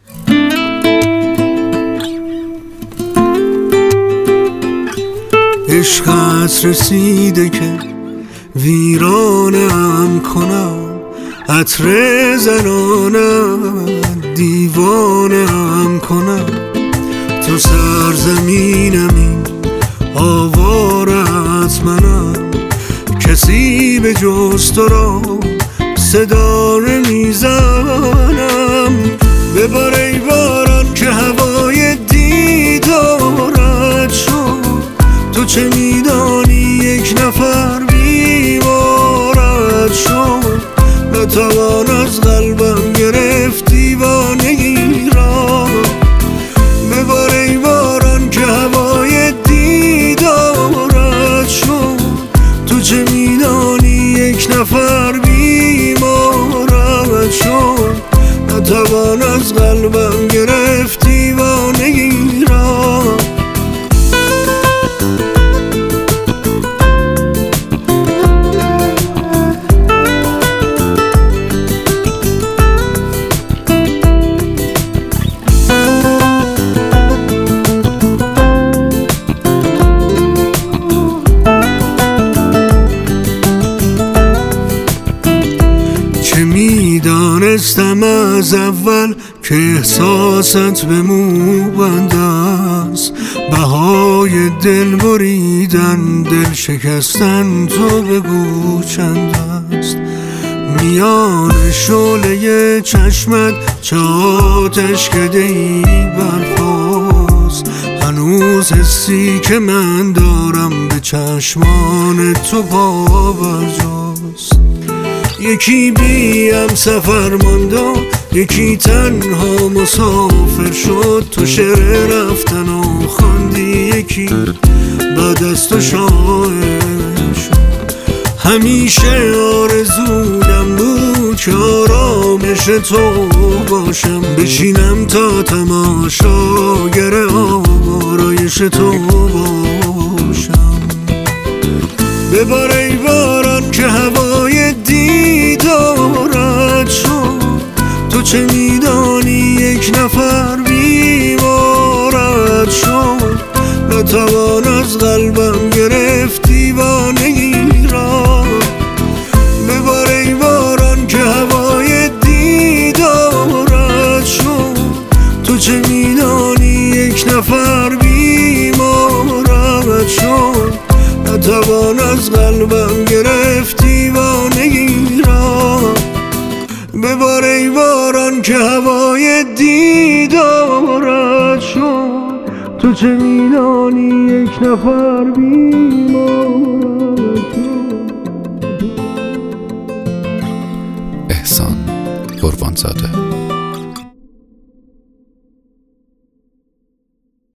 عشقت رسیده که ویرانم کنم، عطر زنانم دیوانم کنم. تو سرزمینمی آوارت منم، کسی به جز تو را صدا نمیزنم. ببار ای باران که هوای دیدارت شد، تو چه میدانی یک نفر بیمارت شد. نتوان از قلبم گرفت دیوانگی را. ببار ای باران که هوای دیدارت شد، تو چه میدانی یک نفر بیمارت شد. نتوان از قلبم گرفت دیوانگی را. میدانستم از اول که احساست به موبند است، بهای دل بریدن دل شکستن تو بگو چند است. میان شعله چشمت چه آتشکده‌ای برخاست، هنوز حسی که من دارم به چشمان تو پابرجاست. یکی بیم سفر ماند و یکی تنها مسافر شد. تو شعر رفتن و خواندی، یکی بعد از تو شاعر شد. همیشه آرزویم بود که آرامش تو باشم، بشینم تا تماشاگر آرایش تو باشم. ببار ای باران که هوای دیدارت شد، تو چه میدانی یک نفر بیمارت شد. نتوان از قلبم گرفت دیوانگی را. ببار ای باران که هوای دیدارت شد، تو چه میدانی یک نفر بیمارت شد. نتوان از قلبم گرفت دیوانگی را. ببار ای باران که هوای دیدارت شد، تو چه میدانی یک نفر بیمارت شد. احسان قربانزاده.